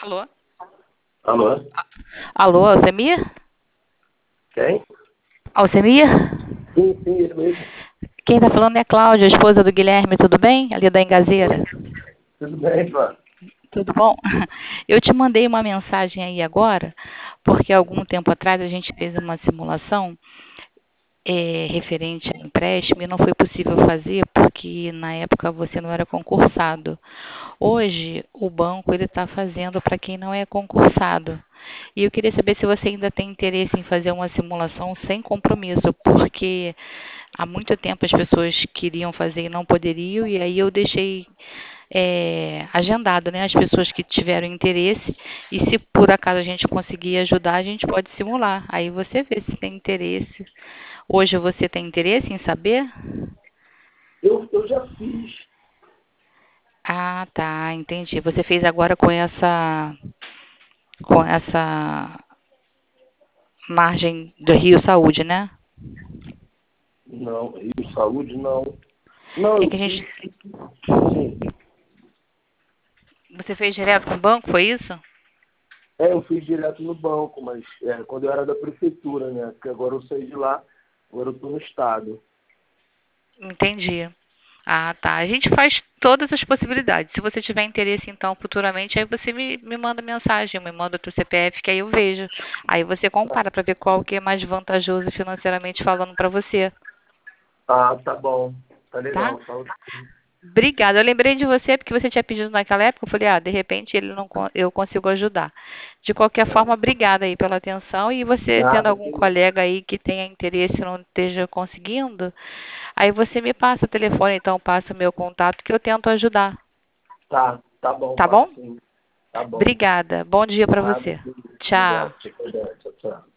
Alô? Alô? Alô, Alcemir? Quem? Alcemir? Sim, isso mesmo. Quem está falando é a Cláudia, esposa do Guilherme, tudo bem? Ali da Engazeira. Tudo bem, João? Tudo bom? Eu te mandei uma mensagem aí agora, porque algum tempo atrás a gente fez uma simulação referente a empréstimo e não foi possível fazer porque na época você não era concursado. Hoje o banco ele está fazendo para quem não é concursado. E eu queria saber se você ainda tem interesse em fazer uma simulação sem compromisso, porque há muito tempo as pessoas queriam fazer e não poderiam, e aí eu deixei agendado, né? As pessoas que tiveram interesse, e se por acaso a gente conseguir ajudar, a gente pode simular. Aí você vê se tem interesse. Hoje você tem interesse em saber? Eu já fiz. Ah, tá, entendi. Você fez agora com essa margem do Rio Saúde, né? Não, Rio Saúde, não. Não, É eu que a fiz. gente. Sim. Você fez direto com o banco, foi isso? Eu fiz direto no banco, mas quando eu era da prefeitura, né? Porque agora eu saí de lá, agora eu estou no estado. Entendi. Ah, tá. A gente faz todas as possibilidades. Se você tiver interesse, então, futuramente, aí você me manda mensagem, me manda o teu CPF, que aí eu vejo. Aí você compara para ver qual que é mais vantajoso financeiramente falando para você, Ah, tá bom. Tá tá? legal. Tá... Obrigada. Eu lembrei de você porque você tinha pedido naquela época. Eu falei, de repente ele não, eu consigo ajudar. De qualquer forma, obrigada aí pela atenção. E você, tendo Nada, algum colega aí que tenha interesse e não esteja conseguindo, aí você me passa o telefone, então passa o meu contato que eu tento ajudar. tá bom, Tá passo bom? sim. Tá bom. Obrigada. Bom dia para Nada, você. sim. Tchau. Obrigado. Tchau, tchau.